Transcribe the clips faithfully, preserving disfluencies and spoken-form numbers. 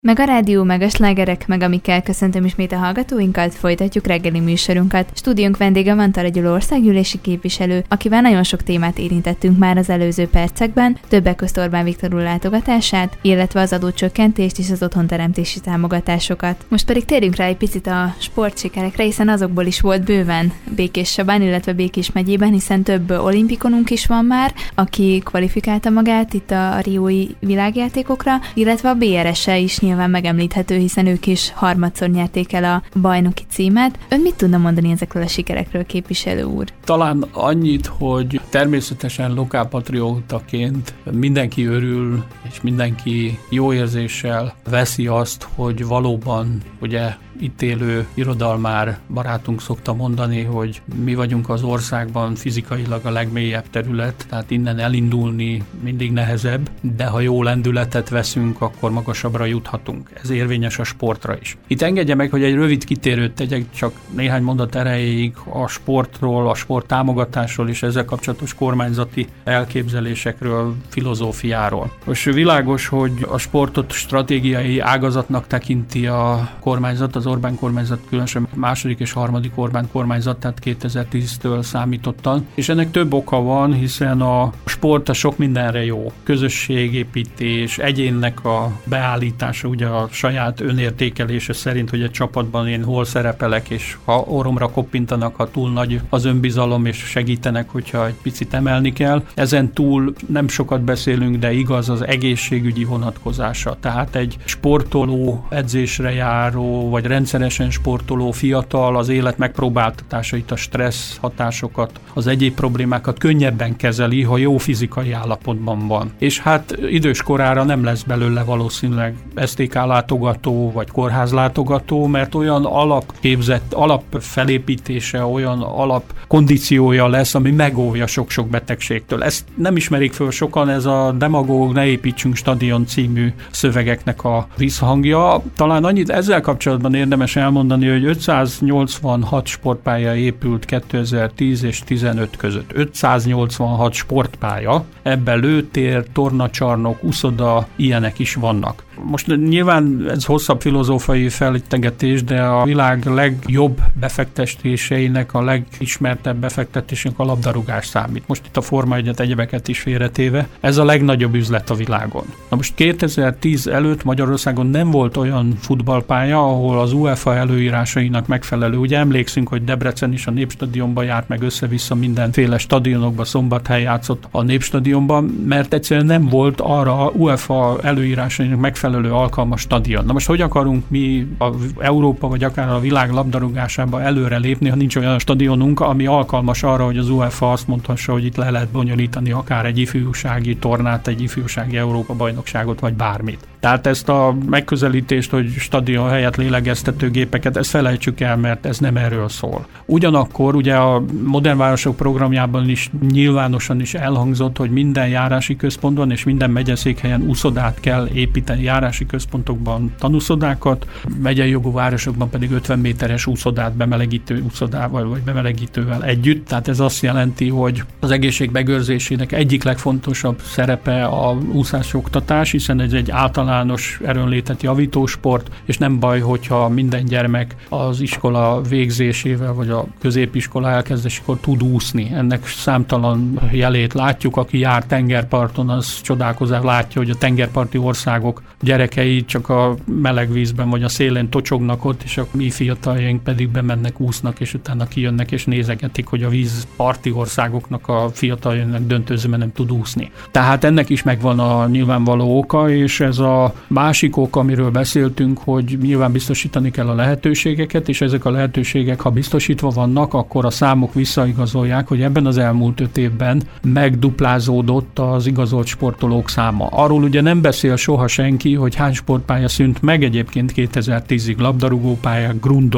Meg a rádió, meg a slágerek, meg amikkel köszöntöm ismét a hallgatóinkat, folytatjuk reggeli műsorunkat. Stúdiónk vendége Vantara Gyula országgyűlési képviselő, akivel nagyon sok témát érintettünk már az előző percekben, többek közt Orbán Viktor úr látogatását, illetve az adócsökkentést és az otthonteremtési támogatásokat. Most pedig térjünk rá egy picit a sportsikerekre, hiszen azokból is volt bőven Békés-Csabán, illetve Békés megyében, hiszen több olimpikonunk is van már, aki kvalifikálta magát itt a riói világjátékokra, illetve a bé er es-e is nyilván megemlíthető, hiszen ők is harmadszor nyerték el a bajnoki címet. Ön mit tudna mondani ezekről a sikerekről, képviselő úr? Talán annyit, hogy természetesen lokálpatriótaként mindenki örül, és mindenki jó érzéssel veszi azt, hogy valóban, ugye, itt élő irodalmár barátunk szokta mondani, hogy mi vagyunk az országban fizikailag a legmélyebb terület, tehát innen elindulni mindig nehezebb, de ha jó lendületet veszünk, akkor magasabbra juthatunk. Ez érvényes a sportra is. Itt engedje meg, hogy egy rövid kitérőt tegyek, csak néhány mondat erejéig a sportról, a sport támogatásról és ezzel kapcsolatos kormányzati elképzelésekről, filozófiáról. Most világos, hogy a sportot stratégiai ágazatnak tekinti a kormányzat, az Orbán kormányzat, különösen második és harmadik Orbán kormányzat, tehát kétezer-tíztől számítottan. És ennek több oka van, hiszen a sport a sok mindenre jó. Közösségépítés, egyénnek a beállítása, ugye a saját önértékelése szerint, hogy egy csapatban én hol szerepelek, és ha orromra koppintanak, ha túl nagy az önbizalom, és segítenek, hogyha egy picit emelni kell. Ezen túl nem sokat beszélünk, de igaz az egészségügyi vonatkozása. Tehát egy sportoló, edzésre járó, vagy rendszeresen sportoló fiatal az élet megpróbáltatásait, a stressz hatásokat, az egyéb problémákat könnyebben kezeli, ha jó fizikai állapotban van. És hát idős korára nem lesz belőle valószínűleg es té ká látogató, vagy kórház látogató, mert olyan alapképzett, alapfelépítése, olyan alapkondíciója lesz, ami megóvja sok-sok betegségtől. Ezt nem ismerik föl sokan, ez a demagóg ne építsünk stadion című szövegeknek a visszhangja. Talán annyit ezzel kapcsolatban érdemes elmondani, hogy ötszáznyolcvanhat sportpálya épült kétezer-tíz és tizenöt között. ötszáznyolcvanhat sportpálya, ebben lőtér, tornacsarnok, uszoda, ilyenek is vannak. Most nyilván ez hosszabb filozófiai feltegetés, de a világ legjobb befektetéseinek, a legismertebb befektetésnek a labdarúgás számít. Most itt a Forma egyet, egyebeket is félretéve. Ez a legnagyobb üzlet a világon. Na most kétezer-tíz előtt Magyarországon nem volt olyan futballpálya, ahol az UEFA előírásainak megfelelő. Ugye emlékszünk, hogy Debrecen is a Népstadionban járt, meg össze-vissza mindenféle stadionokba, Szombathely játszott a Népstadionban, mert egyszerűen nem volt arra UEFA előírásainak megfelelő alkalmas stadion. Na most hogy akarunk mi a Európa vagy akár a világ labdarúgásába előre lépni, ha nincs olyan stadionunk, ami alkalmas arra, hogy az UEFA azt mondhassa, hogy itt le lehet bonyolítani akár egy ifjúsági tornát, egy ifjúsági Európa bajnokságot, vagy bármit. Tehát ezt a megközelítést, hogy stadion helyett lélegeztetőgépeket, ezt felejtsük el, mert ez nem erről szól. Ugyanakkor ugye a Modern Városok programjában is nyilvánosan is elhangzott, hogy minden járási központban és minden megyeszékhelyen úszodát kell építeni, járási központokban tanúszodákat, megyei jogú városokban pedig ötven méteres úszodát bemelegítő úszodával vagy bemelegítővel együtt. Tehát ez azt jelenti, hogy az egészség megőrzésének egyik legfontosabb szerepe a úszásoktatás, hiszen ez egy általános erőnlétet javító sport, és nem baj, hogyha minden gyermek az iskola végzésével vagy a középiskola elkezdésekor tud úszni. Ennek számtalan jelét látjuk, aki jár tengerparton, az csodálkozás látja, hogy a tengerparti országok gyerekei csak a meleg vízben vagy a szélén tocsognak ott, és a mi fiataljaink pedig bemennek, úsznak, és utána kijönnek és nézegetik, hogy a vízparti országoknak a fiataljainak döntőzőben nem tud úszni. Tehát ennek is megvan a nyilvánvaló oka, és ez a másik ok, amiről beszéltünk, hogy nyilván biztosítani kell a lehetőségeket, és ezek a lehetőségek, ha biztosítva vannak, akkor a számok visszaigazolják, hogy ebben az elmúlt öt évben megduplázódott az igazolt sportolók száma. Arról ugye nem beszél soha senki, hogy hány sportpálya szűnt meg egyébként kétezer-tízig, labdarúgópályák, grundok,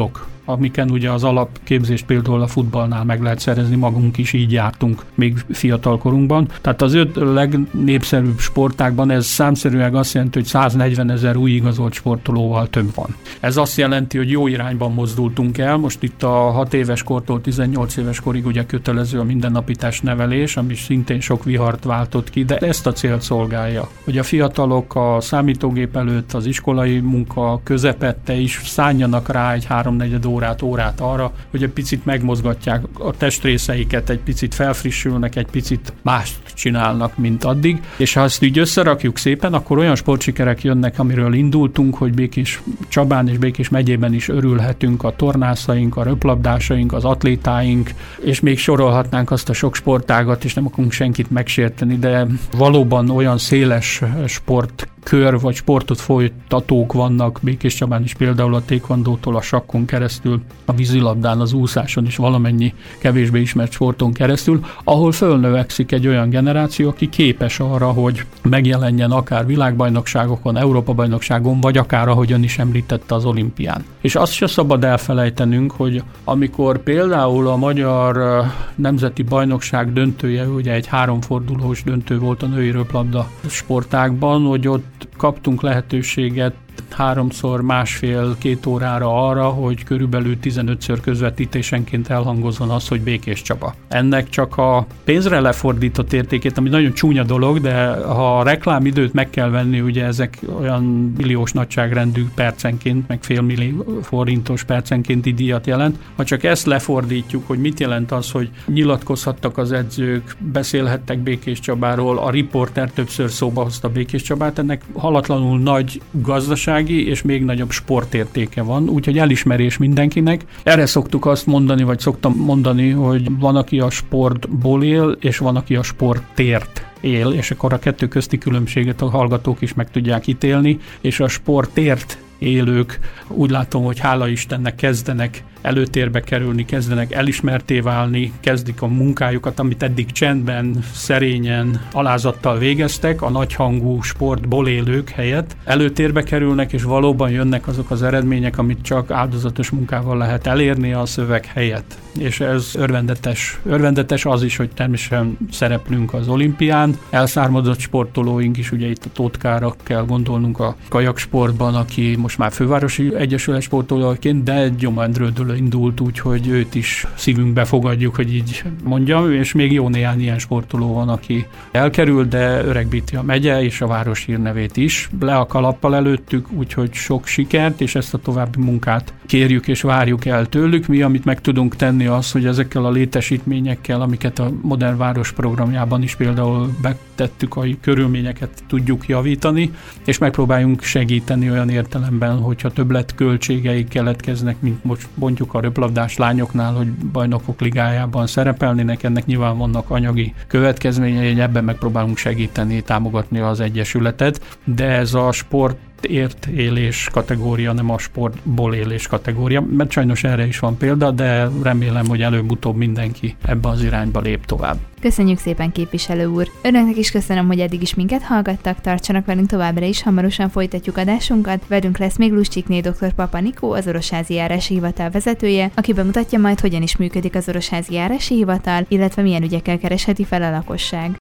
amiken ugye az alapképzést például a futballnál meg lehet szerezni, magunk is így jártunk még fiatal korunkban. Tehát az öt legnépszerűbb sportágban ez számszerűen azt jelenti, hogy száznegyvenezer új igazolt sportolóval több van. Ez azt jelenti, hogy jó irányban mozdultunk el. Most itt a hat éves kortól tizennyolc éves korig ugye kötelező a mindennapi testnevelés, ami szintén sok vihart váltott ki, de ezt a célt szolgálja, hogy a fiatalok a számítógép előtt, az iskolai munka közepette is szánjanak rá egy háromnegyed órát, órát arra, hogy egy picit megmozgatják a testrészeiket, egy picit felfrissülnek, egy picit mást csinálnak, mint addig. És ha ezt így összerakjuk szépen, akkor olyan sportsikerek jönnek, amiről indultunk, hogy Békés Csabán és Békés megyében is örülhetünk, a tornászaink, a röplabdásaink, az atlétáink, és még sorolhatnánk azt a sok sportágat, és nem akarunk senkit megsérteni, de valóban olyan széles sport kör vagy sportot folytatók vannak Békés Csabán is, például a taekwondótól a sakkon keresztül, a vízilabdán, az úszáson is valamennyi kevésbé ismert sporton keresztül, ahol fölnövekszik egy olyan generáció, aki képes arra, hogy megjelenjen akár világbajnokságokon, Európa-bajnokságon, vagy akár, ahogy ön is említette, az olimpián. És azt se szabad elfelejtenünk, hogy amikor például a magyar nemzeti bajnokság döntője, ugye egy háromfordulós döntő volt a női röplabda sportágban, hogy ott kaptunk lehetőséget háromszor másfél-két órára arra, hogy körülbelül tizenötször közvetítésenként elhangozzon az, hogy Békés Csaba. Ennek csak a pénzre lefordított értékét, ami nagyon csúnya dolog, de ha a reklámidőt meg kell venni, ugye ezek olyan milliós nagyságrendű percenként, meg félmillió forintos percenkénti díjat jelent. Ha csak ezt lefordítjuk, hogy mit jelent az, hogy nyilatkozhattak az edzők, beszélhettek Békés Csabáról, a riporter többször szóba hozta Békés Csabát, ennek halatlanul nagy gazdaság és még nagyobb sportértéke van, úgyhogy elismerés mindenkinek. Erre szoktuk azt mondani, vagy szoktam mondani, hogy van, aki a sportból él, és van, aki a sportért él, és akkor a kettő közti különbséget a hallgatók is meg tudják ítélni, és a sportért élők úgy látom, hogy hála Istennek kezdenek előtérbe kerülni, kezdenek elismerté válni, kezdik a munkájukat, amit eddig csendben, szerényen, alázattal végeztek, a nagyhangú sportból élők helyett előtérbe kerülnek, és valóban jönnek azok az eredmények, amit csak áldozatos munkával lehet elérni a szöveg helyett. És ez örvendetes. Örvendetes az is, hogy természetesen szereplünk az olimpián. Elszármazott sportolóink is, ugye itt a Tótkára kell gondolnunk a kajaksportban, aki most már fővárosi egyesület sportolóként, de Gyomendrődől indult, úgyhogy őt is szívünkbe fogadjuk, hogy így mondjam, és még jó néhány ilyen sportoló van, aki elkerül, de öregbíti a megye és a város hírnevét is. Le a kalappal előttük, úgyhogy sok sikert, és ezt a további munkát kérjük és várjuk el tőlük. Mi, amit meg tudunk tenni, az, hogy ezekkel a létesítményekkel, amiket a Modern Város programjában is például betettük, a körülményeket tudjuk javítani, és megpróbáljunk segíteni olyan értelemben, hogyha többlet költségeik keletkeznek, mint most mondjuk a röplabdás lányoknál, hogy bajnokok ligájában szerepelnének, ennek nyilván vannak anyagi következményei, hogy ebben megpróbálunk segíteni, támogatni az egyesületet, de ez a sport ért élés kategória, nem a sportból élés kategória, mert sajnos erre is van példa, de remélem, hogy előbb-utóbb mindenki ebbe az irányba lép tovább. Köszönjük szépen, képviselő úr! Önöknek is köszönöm, hogy eddig is minket hallgattak, tartsanak velünk továbbra is, hamarosan folytatjuk adásunkat. Velünk lesz még Luscsikné dr. Papa Nikó, az Orosházi Járási Hivatal vezetője, aki bemutatja majd, hogyan is működik az Orosházi Járási Hivatal, illetve milyen ügyekkel keresheti fel a lakosság.